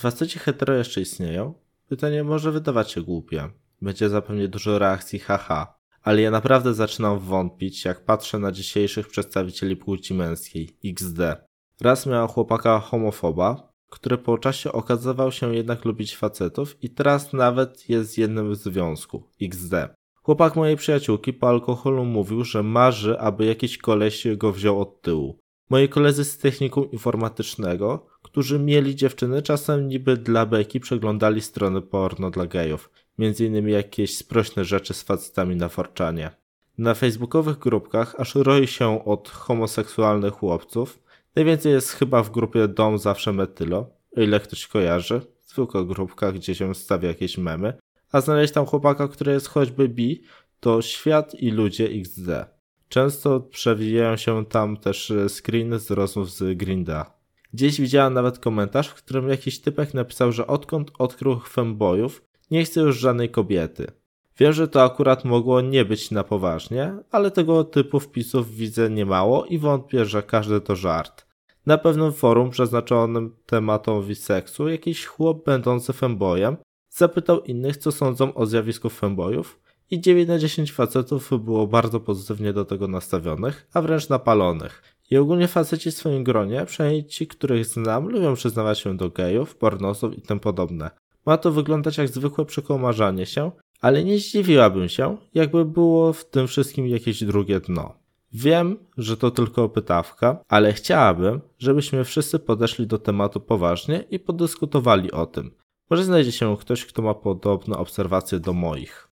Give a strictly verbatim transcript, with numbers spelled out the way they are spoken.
faceci hetero jeszcze istnieją? Pytanie może wydawać się głupie. Będzie zapewne dużo reakcji haha, ale ja naprawdę zaczynam wątpić, jak patrzę na dzisiejszych przedstawicieli płci męskiej, iks de. Raz miała chłopaka homofoba, który po czasie okazywał się jednak lubić facetów i teraz nawet jest jednym w związku, iks de. Chłopak mojej przyjaciółki po alkoholu mówił, że marzy, aby jakiś koleś go wziął od tyłu. Moi koledzy z technikum informatycznego, którzy mieli dziewczyny, czasem niby dla beki przeglądali strony porno dla gejów, między innymi jakieś sprośne rzeczy z facetami na forczanie. Na facebookowych grupkach aż roi się od homoseksualnych chłopców. Najwięcej jest chyba w grupie Dom Zawsze Metylo, o ile ktoś kojarzy, zwykła grupka, gdzie się stawia jakieś memy, a znaleźć tam chłopaka, który jest choćby bi, to świat i ludzie iks de. Często przewijają się tam też screeny z rozmów z Grinda. Gdzieś widziałem nawet komentarz, w którym jakiś typek napisał, że odkąd odkrył fembojów, nie chce już żadnej kobiety. Wiem, że to akurat mogło nie być na poważnie, ale tego typu wpisów widzę niemało i wątpię, że każdy to żart. Na pewnym forum przeznaczonym tematowi seksu jakiś chłop będący fembojem zapytał innych, co sądzą o zjawisku fembojów i dziewięć na dziesięć facetów było bardzo pozytywnie do tego nastawionych, a wręcz napalonych. I ogólnie faceci w swoim gronie, przynajmniej ci, których znam, lubią przyznawać się do gejów, pornosów i tym podobne. Ma to wyglądać jak zwykłe przekomarzanie się, ale nie zdziwiłabym się, jakby było w tym wszystkim jakieś drugie dno. Wiem, że to tylko opytawka, ale chciałabym, żebyśmy wszyscy podeszli do tematu poważnie i podyskutowali o tym. Może znajdzie się ktoś, kto ma podobne obserwacje do moich.